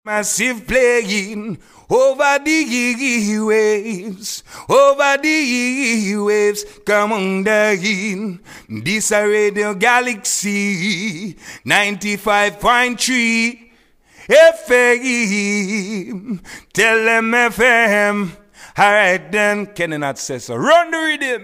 Massive playing over the waves, come on down. This a Radio Galaxy 95.3 FM. Tell them FM. Alright then, can you not say so? Run the rhythm.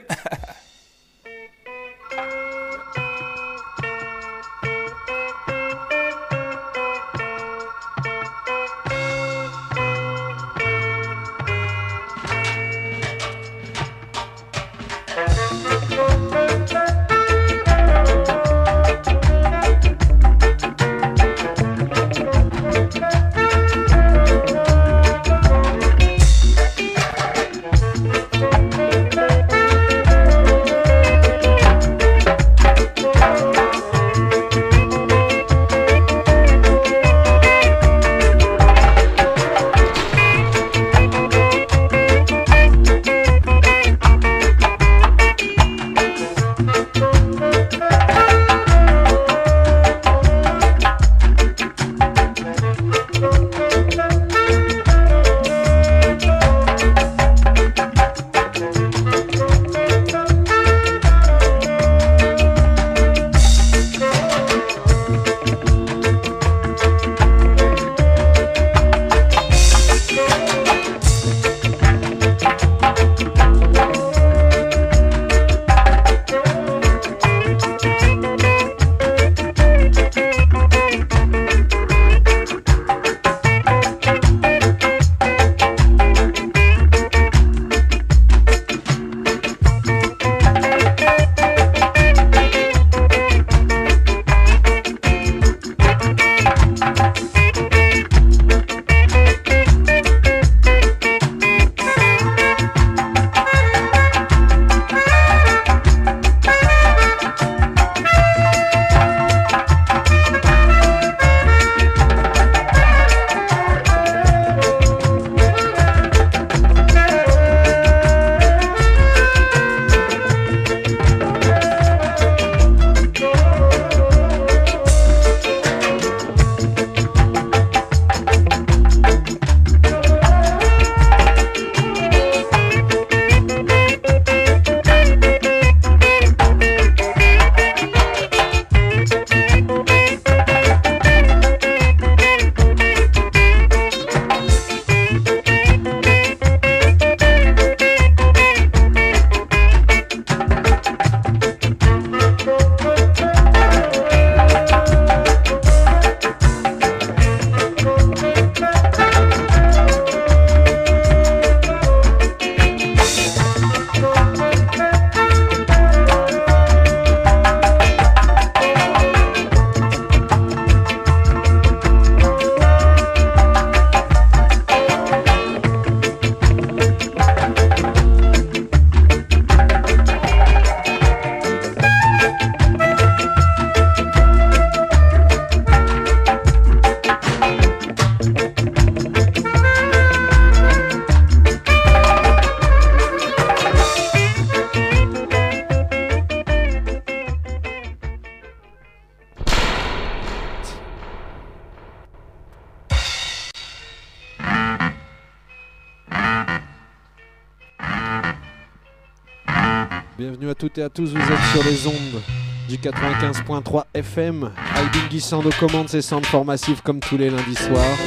Bienvenue à toutes et à tous, vous êtes sur les ondes du 95.3 FM. Albin Guissand aux commandes, c'est Soundform Massive comme tous les lundis soirs.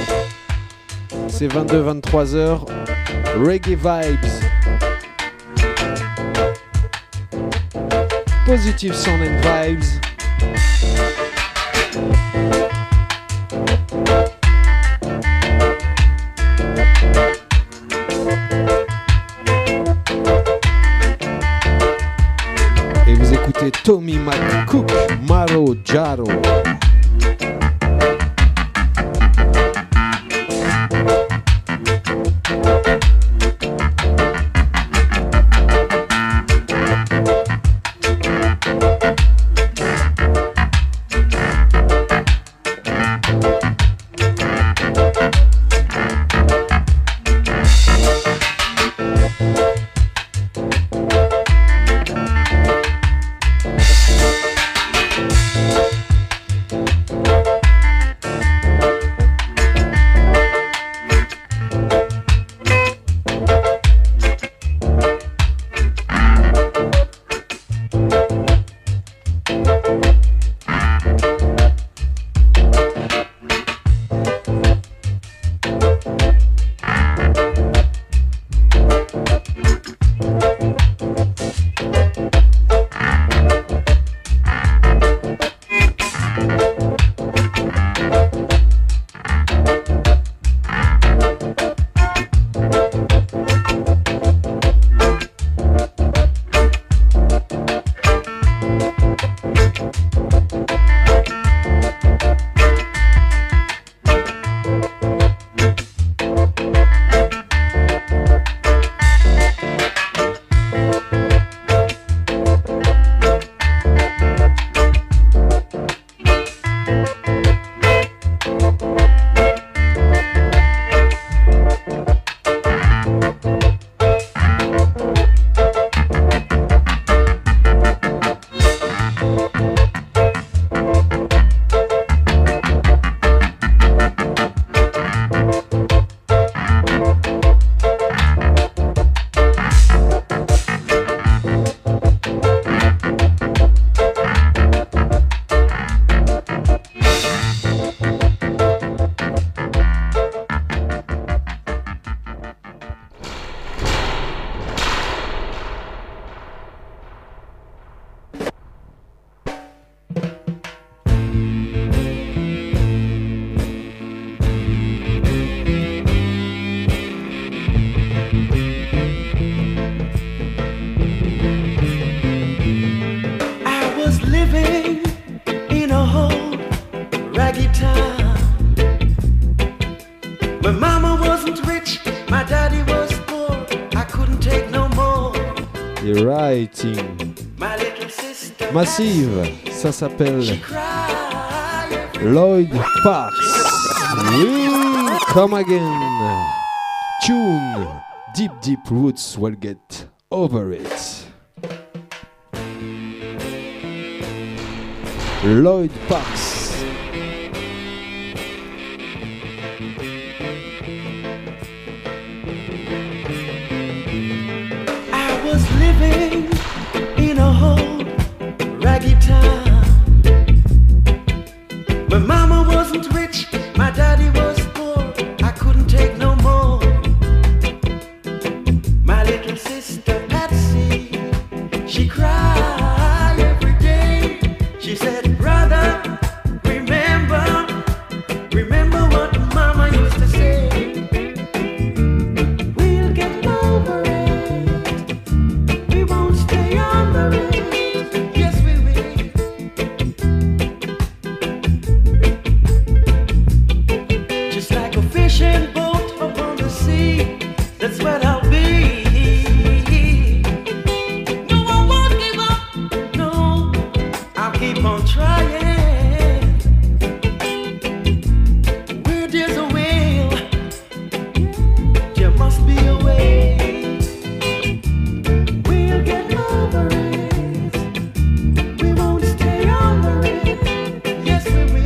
C'est 22-23h, Reggae Vibes. Positive Sound and Vibes. Et vous écoutez Tommy McCook, Maro Jaro. My mama wasn't rich, my daddy was poor. I couldn't take no more. Et writing. My little sister Massive, ça s'appelle Lloyd Parks. Will come again. Tune, deep, deep roots will get over it. Lloyd Parks. I was living in a whole raggy town. My mama wasn't rich, my daddy was poor. I couldn't take no more. My little sister Patsy, she cried every day. She said, brother, remember what mama used to say. We'll get over it. We won't stay under it. Yes, we will. Just like a fishing boat upon the sea, that's what I'll be. No, I won't give up. No, I'll keep on trying. Where there's a will, there must be a way. We'll get over it. We won't stay under it. Yes, we will.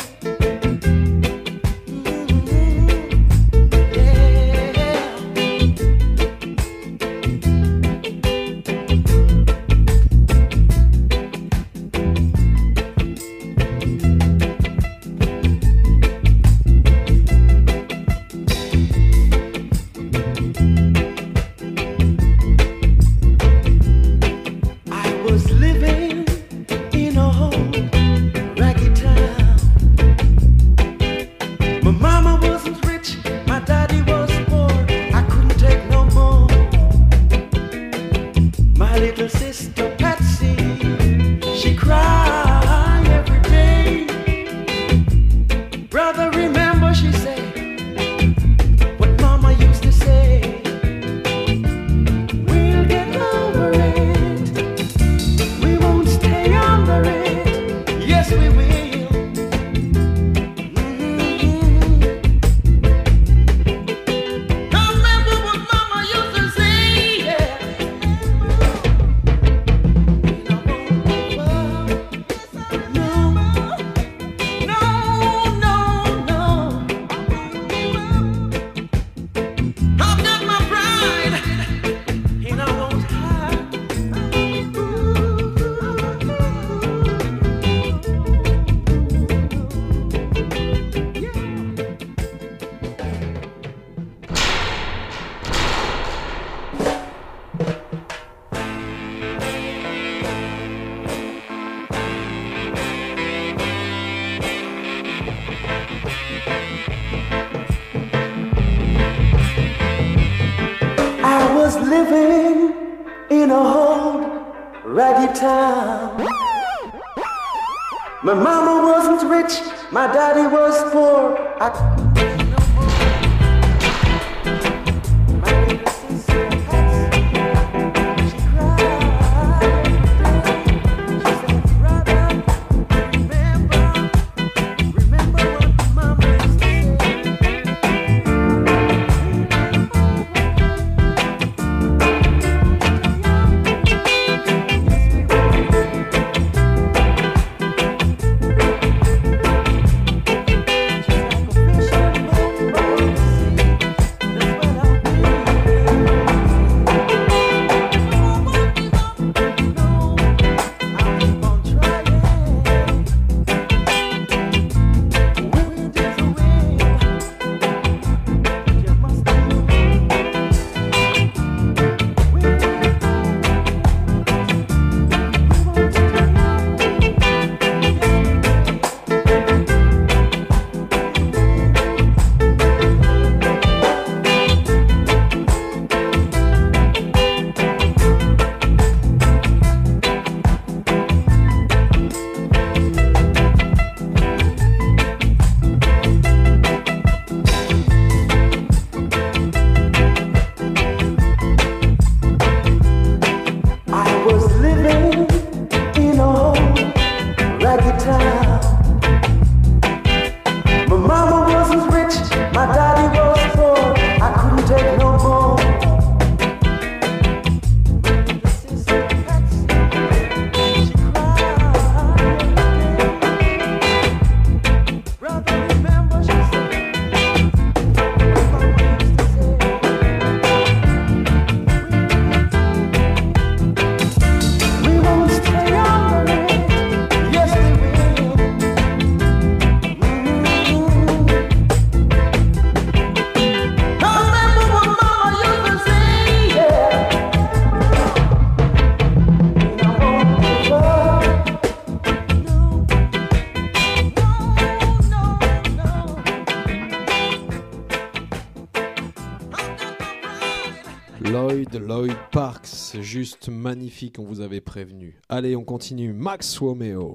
I was living in a whole raggy town. My mama wasn't rich, my daddy was poor. I couldn't take no more. My little sister Patsy, she cried every day. Brother, remember, she said, what mama used to say. We'll get over it. We won't stay under it. Yes, we will. I remember what mama used to say. Yeah. No, no, no, no. I've got my pride, and I won't hide. I was living in a whole raggy town. My mama wasn't rich, my daddy was poor. I couldn't take no more. My little sister Patsy, she cried. She said, brother, remember what mama used to say. Just like a fishing boat Lloyd Parks, juste magnifique, on vous avait prévenu. Allez, on continue. Max Romeo.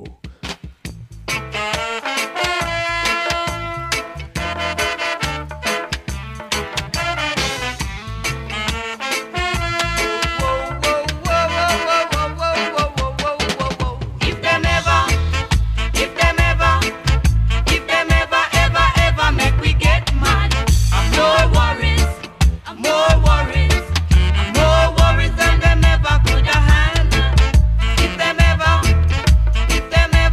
If them ever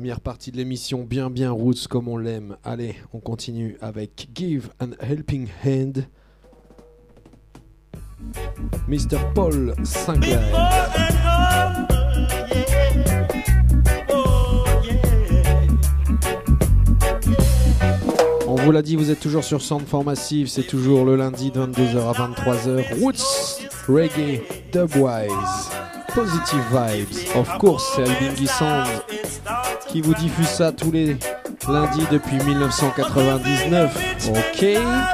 Première partie de l'émission bien roots comme on l'aime. Allez, on continue avec Give an Helping Hand. Mr. Paul Sinclair. On vous l'a dit, vous êtes toujours sur Soundform Massive, c'est toujours le lundi de 22h à 23h. Roots, reggae, dubwise, positive vibes. Of course, c'est Albingi Sound qui vous diffuse ça tous les lundis depuis 1999. Ok.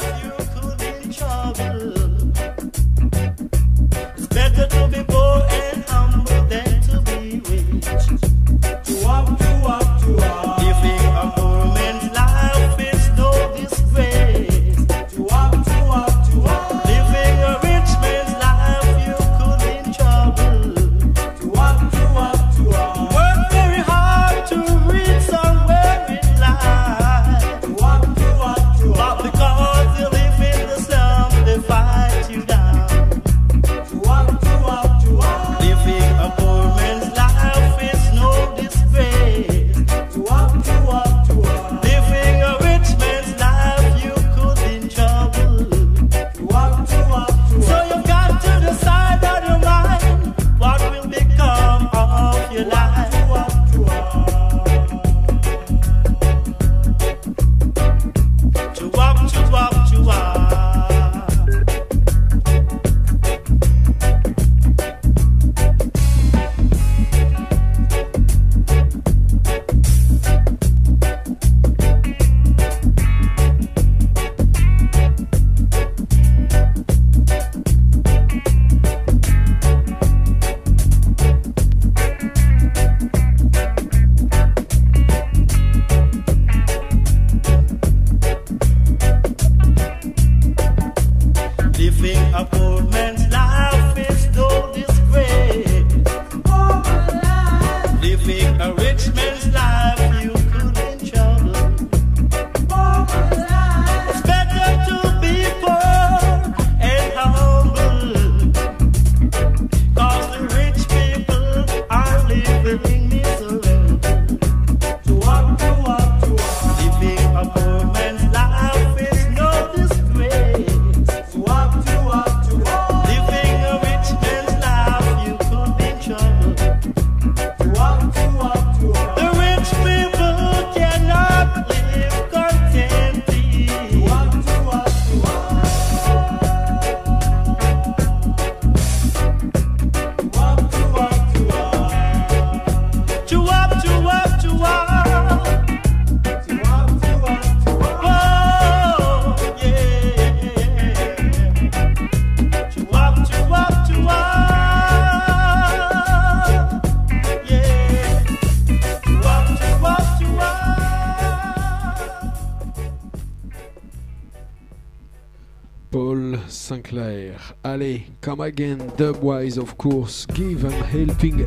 Sinclair. Allez, come again, dubwise of course, give an helping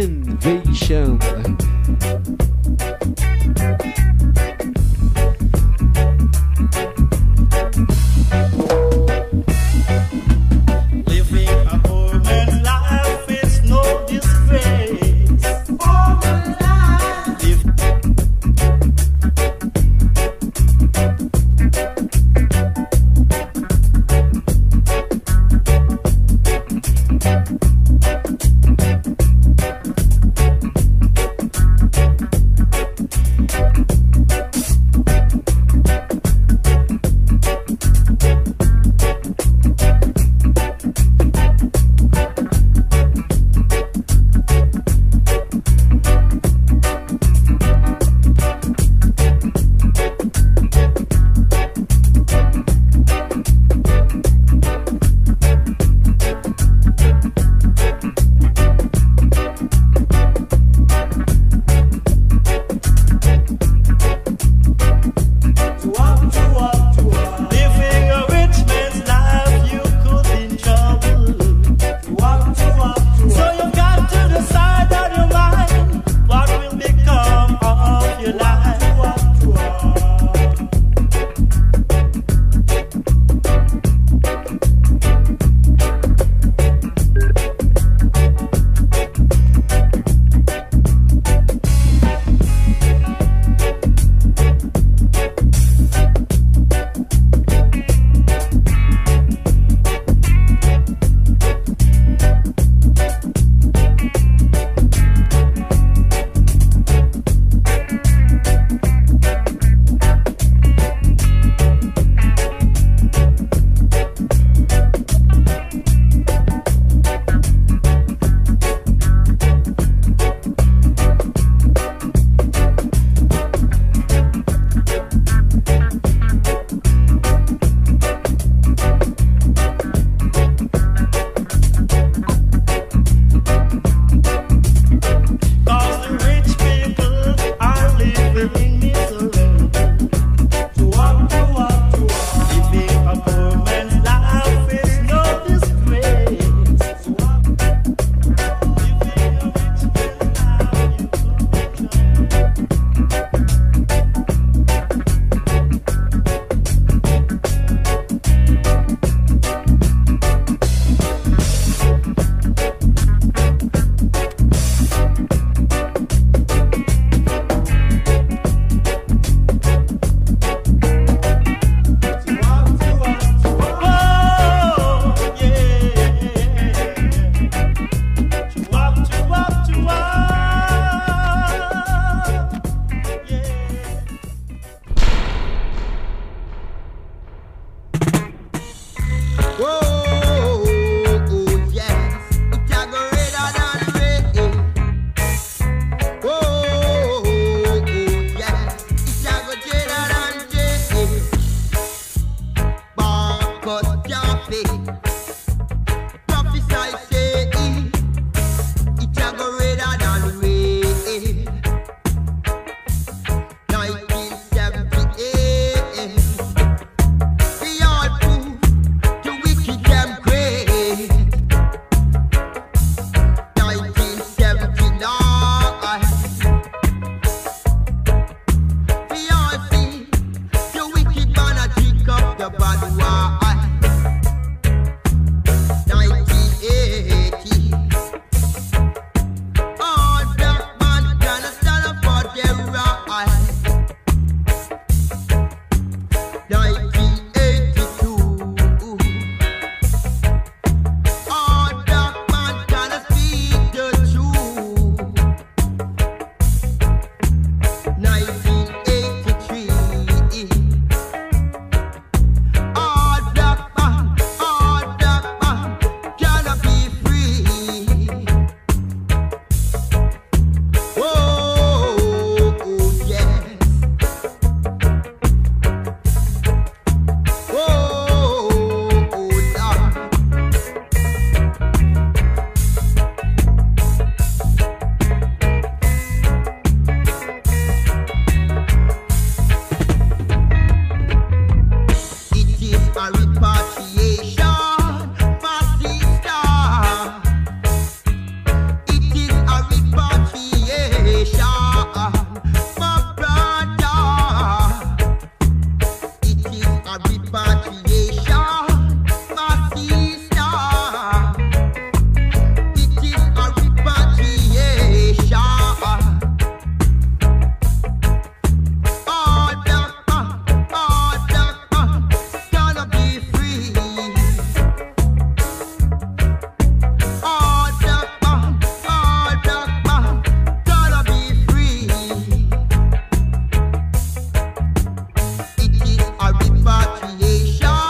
invasion. say, prophesy say, it a go redder than rain. 1978, we all prove the wicked them great. 1979, we all see the wicked man a drink up the bad wine. 1980, all black man gonna stand up for their right. 1982, all black man gonna speak the truth. 1983, all black man gonna be free. Oh, yes. Oh, Lord. It is a repatriation, my sister. It is a repatriation, my brother. It is a repatriation, my sister. It is a repatriation. All black man gonna be free. All black man gonna be free. It is a repatriation.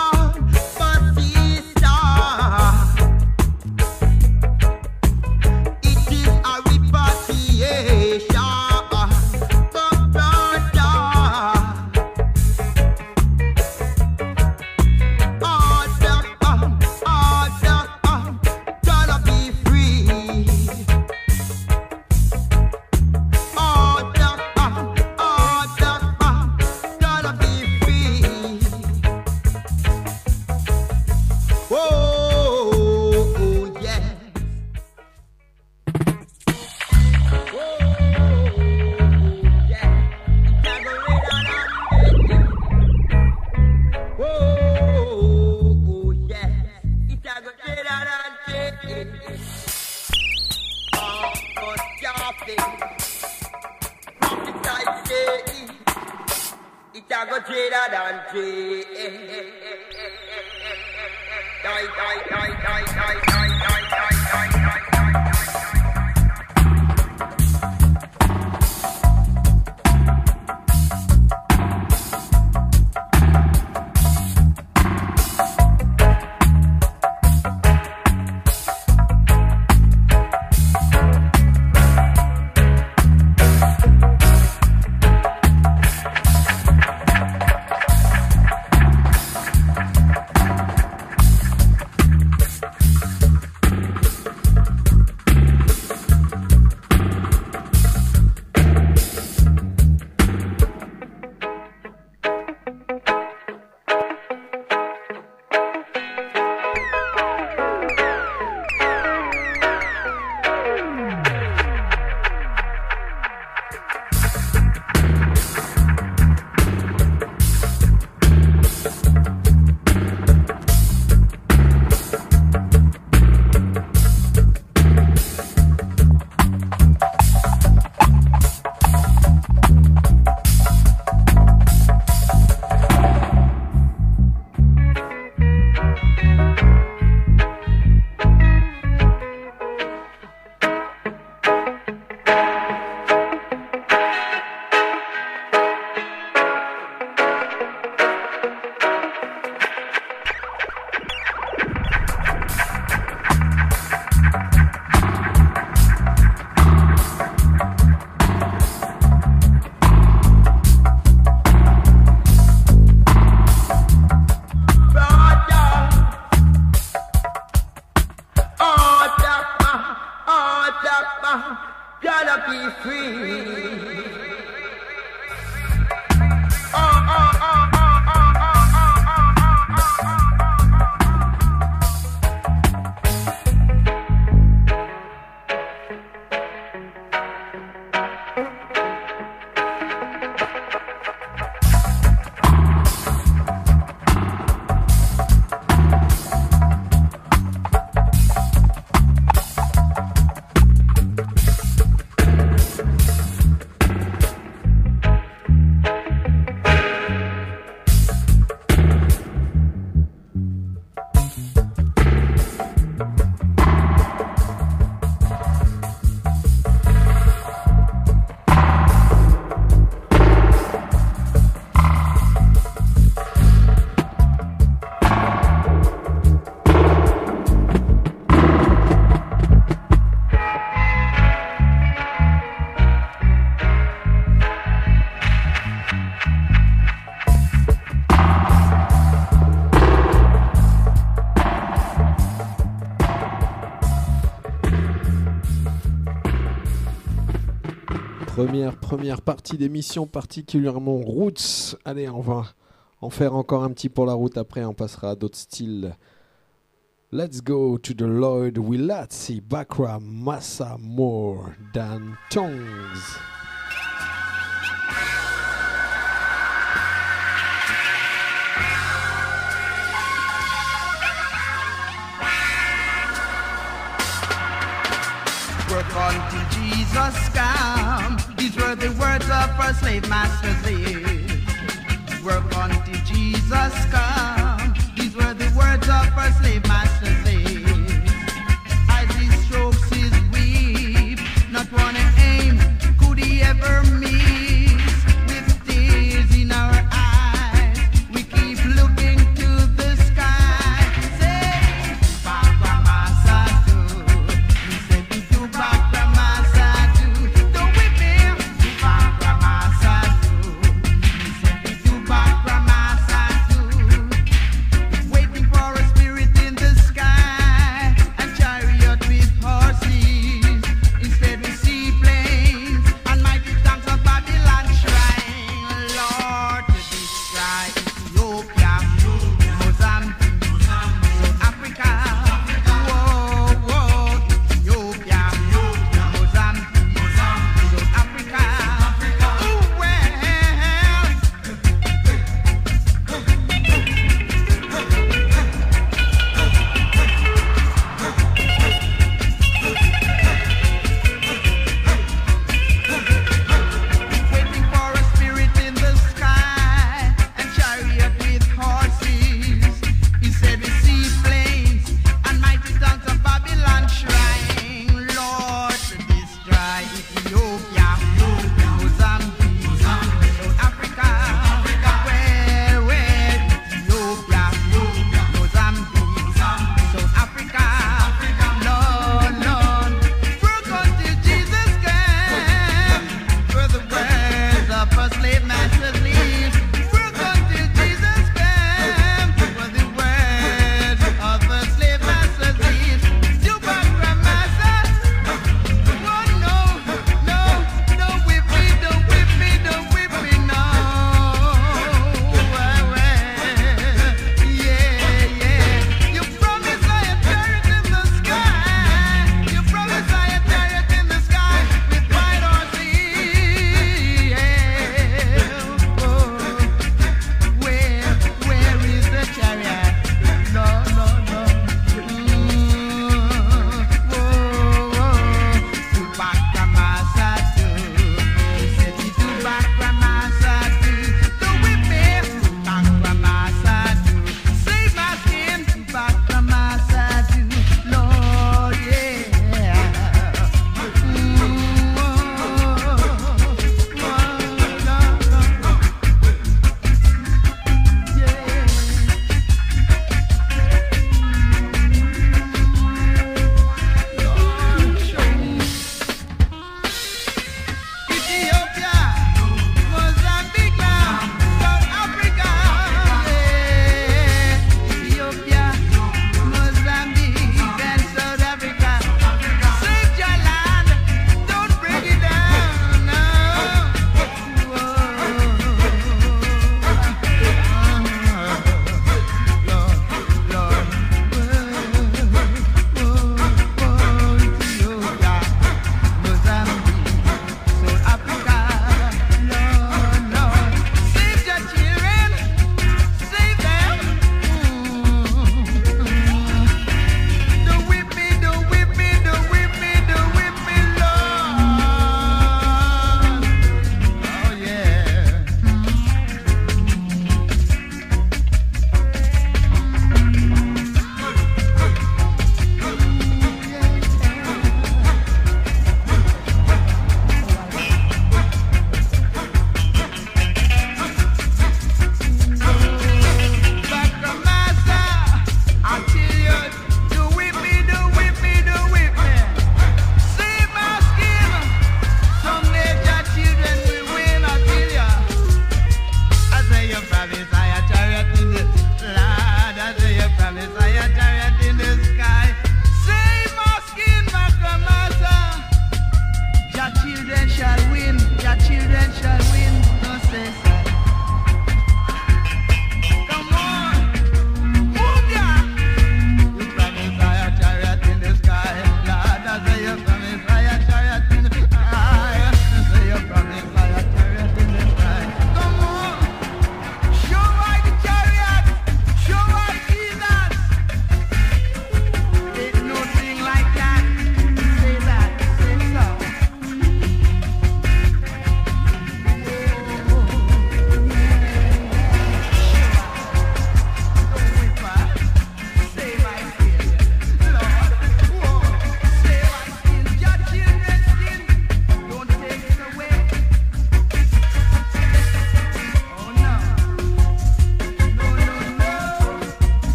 Première partie d'émission particulièrement roots. Allez, on va en faire encore un petit pour la route. Après, on passera à d'autres styles. Let's go to the Lloyd Wilatsi Bakra Massa More Than Tongues. Work until Jesus come. These were the words of our slave master said. Work until Jesus come. These were the words of our slave master said. As he strokes his whip, not one aim could he ever miss. With tears in our eyes, we keep looking to the sky. Say, Papa Masadu, we said to Papa Masadu, the whipping, Papa Masadu, we said to Papa Masadu.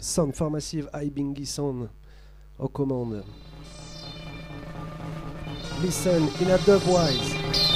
Sound for Massive, Ibingi Sound aux commandes. Listen in a dubwise.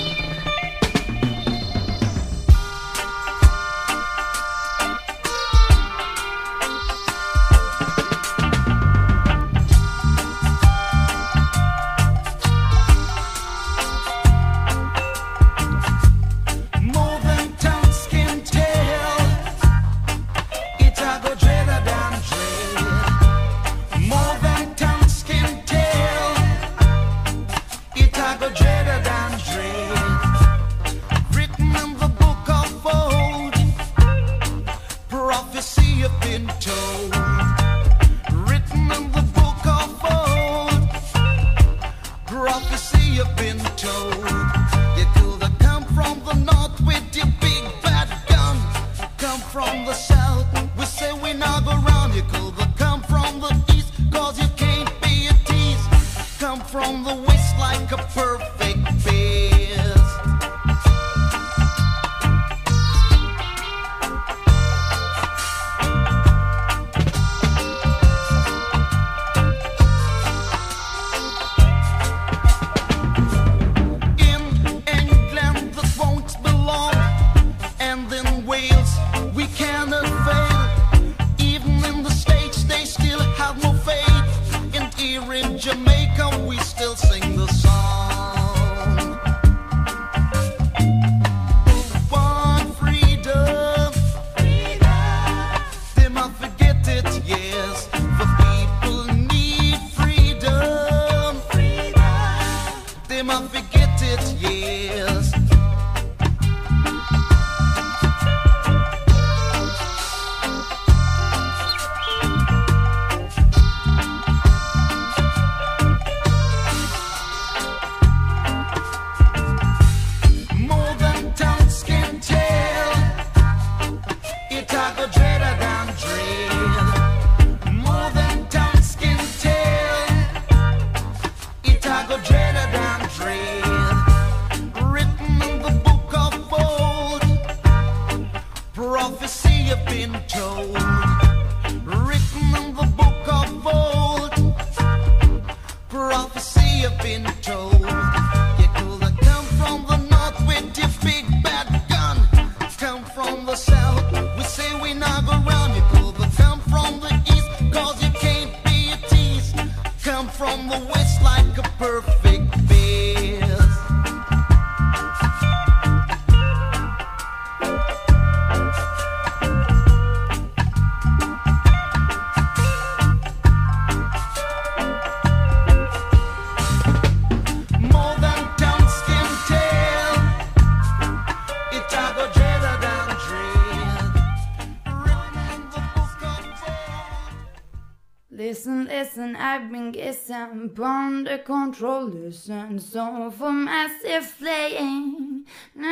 Listen, I've been guessing, under control, listen, so for massive playing,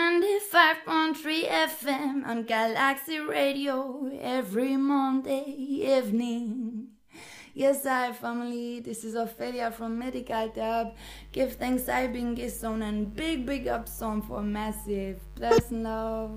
95.3 FM on Galaxy Radio every Monday evening. Yes, hi family, this is Ophelia from Medical Dub. Give thanks, I've been guessing, and big up song for massive. Bless and love.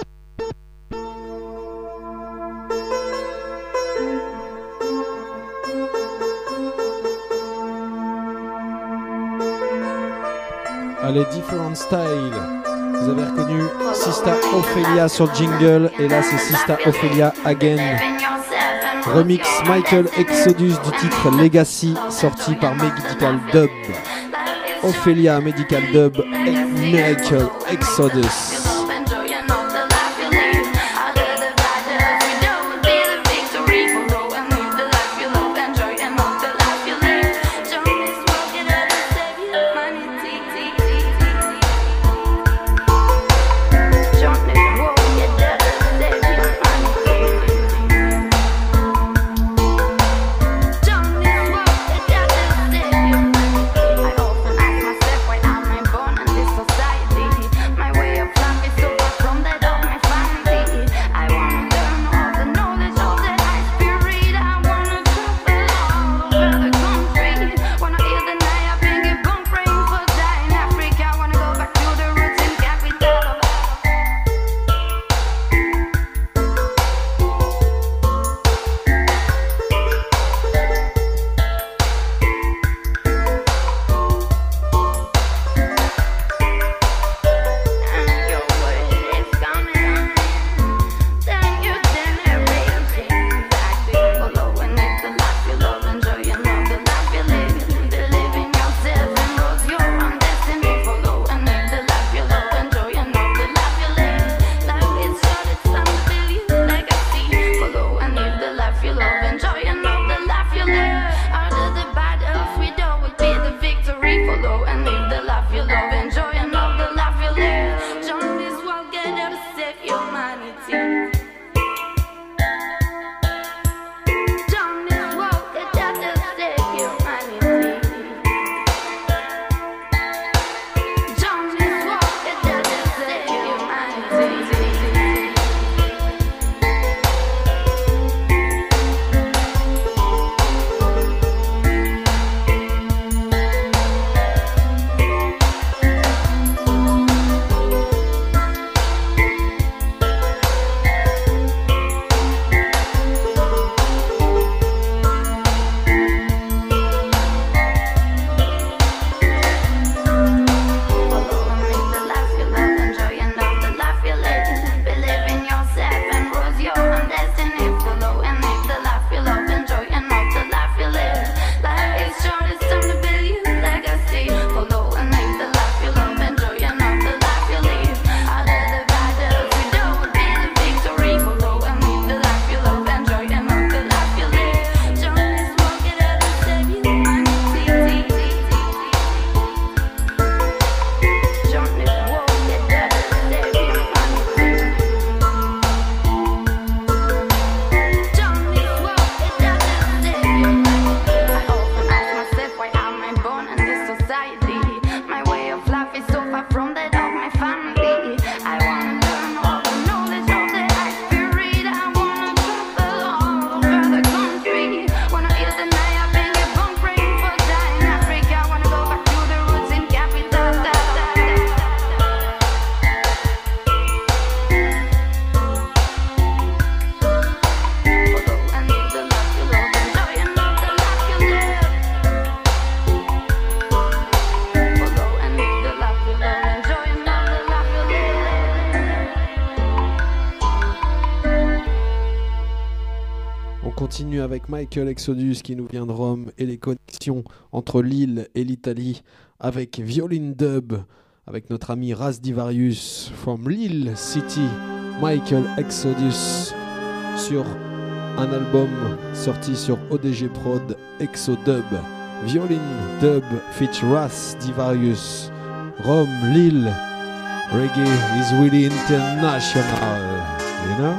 Allez, Different Style. Vous avez reconnu Sista Ophelia sur le jingle. Et là, c'est Sista Ophelia Again. Remix Michael Exodus du titre Legacy, sorti par Medical Dub. Ophelia, Medical Dub et Michael Exodus. My way of life. continue avec Michael Exodus qui nous vient de Rome et les connexions entre l'île et l'Italie avec Violin Dub, avec notre ami Ras Divarius from Lille City. Michael Exodus sur un album sorti sur ODG Prod, Exodub. Violin Dub feat Ras Divarius. Rome, Lille. Reggae is really international, you know?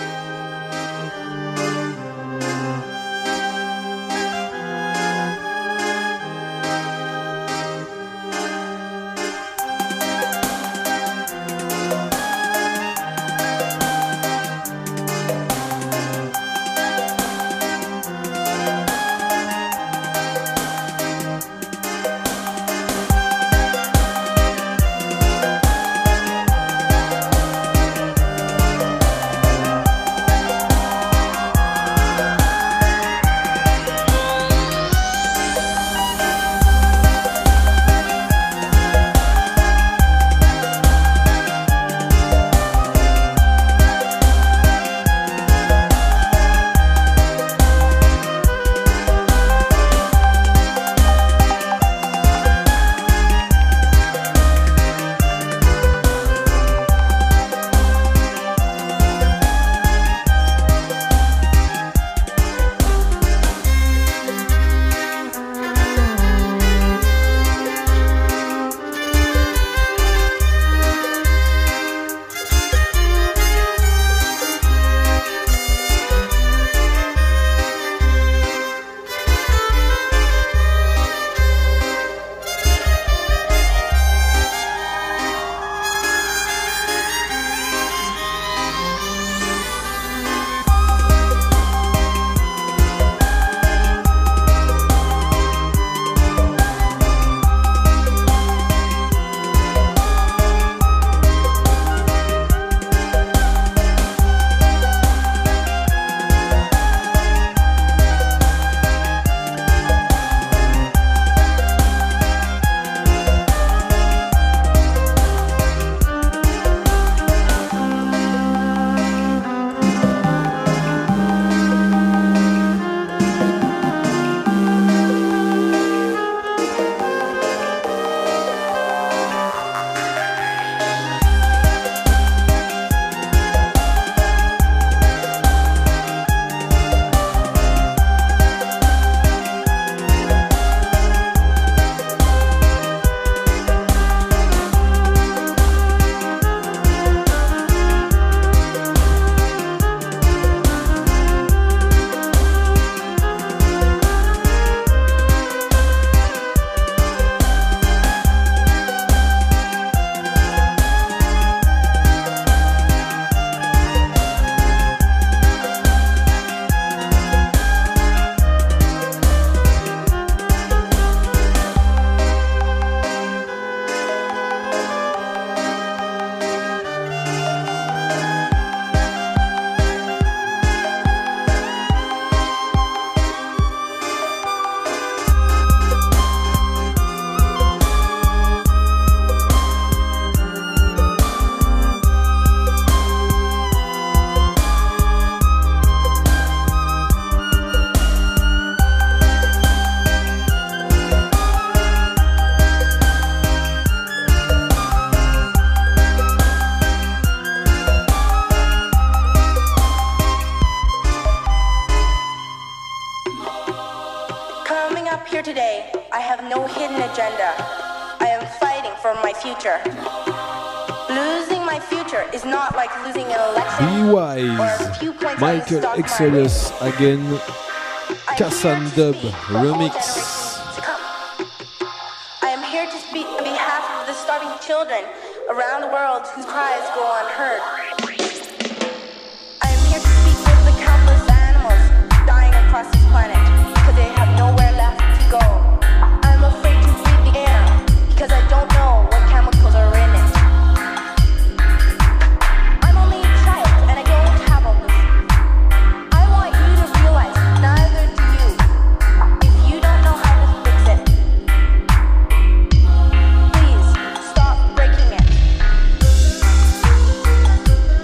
future. Losing my future is not like losing an election. Be Wise, or a few points on the Michael stock Exodus market. again, I'm Kassan here to Dub speak for all remix. generations to come. I am here to speak on behalf of the starving children around the world whose cries go unheard. I am here to speak for the countless animals dying across this planet because they have nowhere left to go. I'm afraid to breathe the air because I don't know what chemicals are in it. I'm only a child and I don't have all this. I want you to realize neither do you. If you don't know how to fix it, please stop breaking it.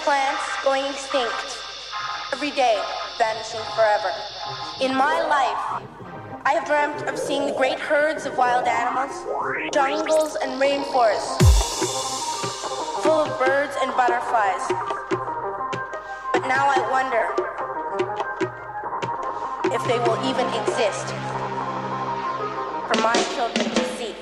plants going extinct. Every day vanishing forever. In my life, I have dreamt of seeing the great herds of wild animals, jungles and rainforests, full of birds and butterflies. But now I wonder if they will even exist for my children to see.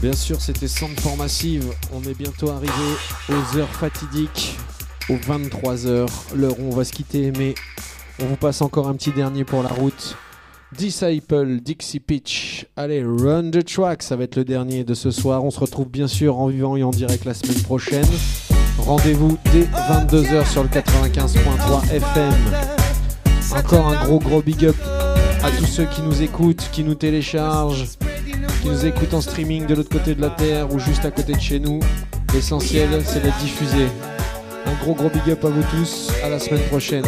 Bien sûr, c'était Centre Massive. On est bientôt arrivé aux heures fatidiques, aux 23h, l'heure où on va se quitter, mais on vous passe encore un petit dernier pour la route. Disciple, Dixie Pitch. Allez, Run the Track, ça va être le dernier de ce soir. On se retrouve bien sûr en vivant et en direct la semaine prochaine. Rendez-vous dès 22h sur le 95.3 FM. Encore un gros big up à tous ceux qui nous écoutent, qui nous téléchargent, qui nous écoutent en streaming de l'autre côté de la terre ou juste à côté de chez nous. L'essentiel, c'est d'être diffusé. Un gros big up à vous tous. À la semaine prochaine.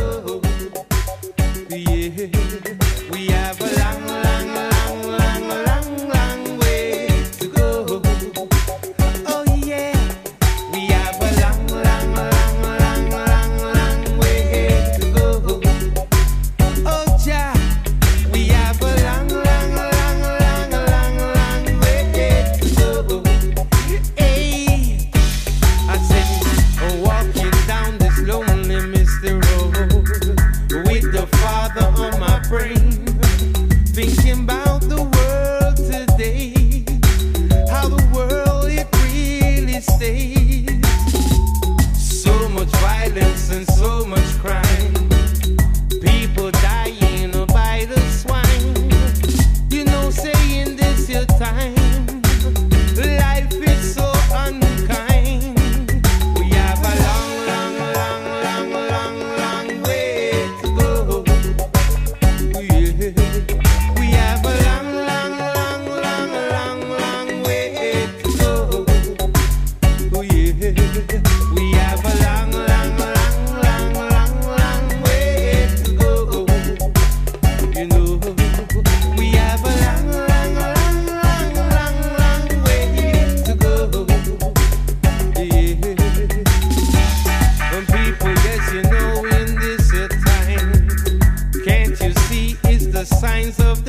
Signs of the